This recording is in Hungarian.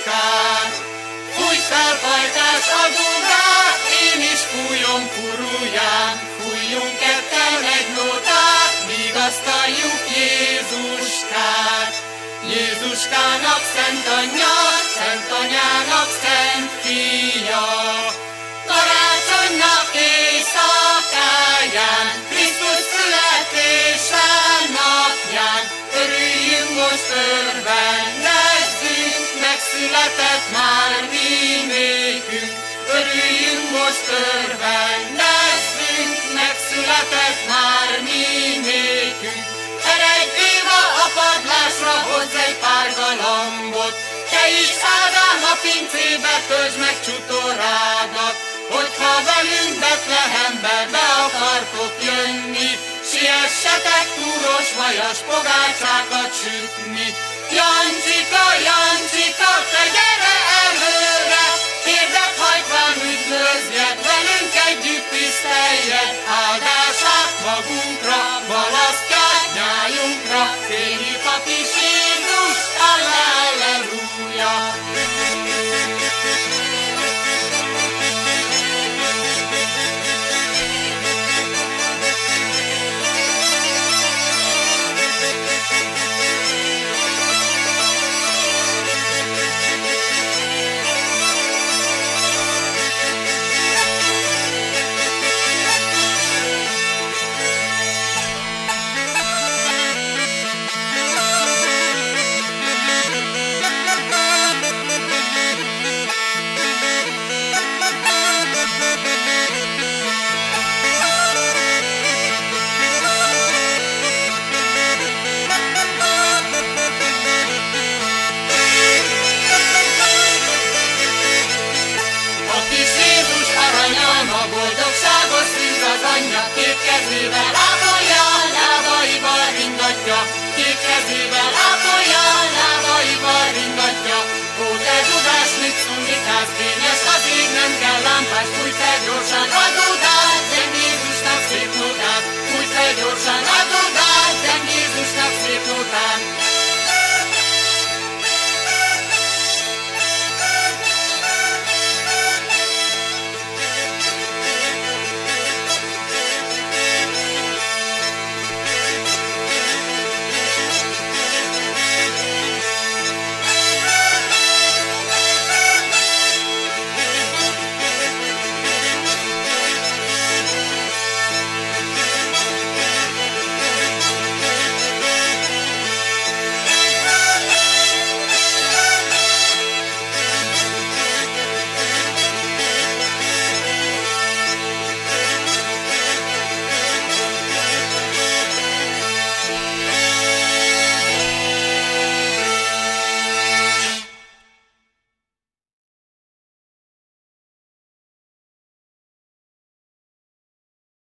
Jézuskát. Fújj fel pajtás a dugát, én is fújom furulján, fújjunk ketten egy nótát, vigasztaljuk Jézuskát. Jézuskának szent anyja, szent anyának szent fia. Karácsonynak éjszakáján, Krisztus születése napján, örüljünk most örvendezzünk, megszületett már mi nékünk. Örüljünk most örvendezzünk, megszületett már mi nékünk. Eredj Éva a padlásra, hozz egy pár galambot, te is Ádám a pincébe töltsd meg csutorádat, hogyha velünk Betlehembe be akartok jönni, siessetek túros vajas pogácsákat sütni. Jancsika, Jancsika, te gyere előre, térdet hajtván üdvözljed, velünk együtt tiszteljed, áldását magunkra, valasztját nyájunkra, fényük a kis Jézus, alleluja. A boldogságos szűz az anyja, két kezével ápolja.